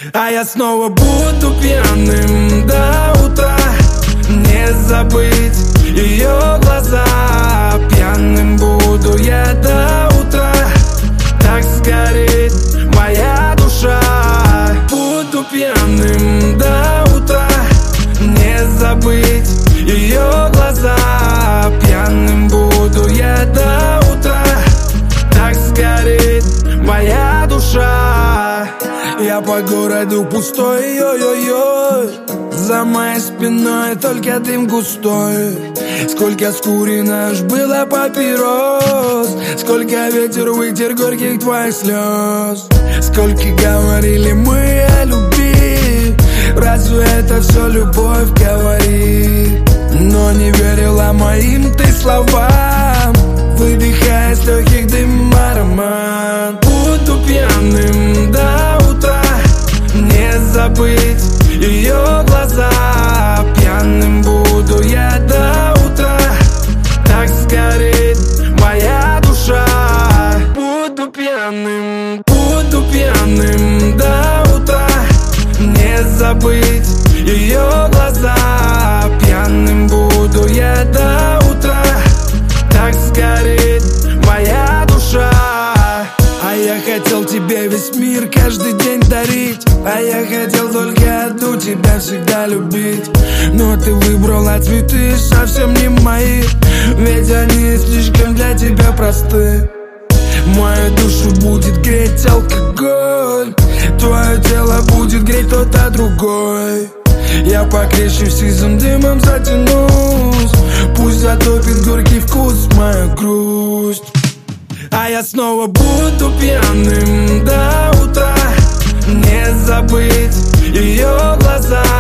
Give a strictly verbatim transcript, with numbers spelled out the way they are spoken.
А я снова буду пьяным до утра. Не забыть ее глаза. Пьяным буду я до утра. Так сгорит моя душа. Буду пьяным до утра. Не забыть ее глаза. Пьяным буду я до утра. Так сгорит моя душа. Я по городу пустой, ой-ой-ой. За моей спиной только дым густой. Сколько скурено аж было папирос. Сколько ветер вытер горьких твоих слез. Сколько говорили мы о любви. Разве это все любовь говорит? Но не верила моим ты словам. Выдыхая с легких дым аромат. Буду пьяным до утра. Не забыть ее глаза. Пьяным буду я до утра. Так сгорит моя душа. Буду пьяным, буду пьяным до утра. Не забыть ее глаза. Пьяным буду я до утра. Так сгорит моя душа. А я хотел тебе весь мир каждый день дарить. А я хотел только одну тебя всегда любить. Но ты выбрала цветы совсем не мои. Ведь они слишком для тебя просты. Мою душу будет греть алкоголь. Твое тело будет греть кто-то другой. Я покрепче в сизым дымом затянусь. Пусть затопит горький вкус мою грусть. А я снова буду пьяным до утра. Не забыть ее глаза.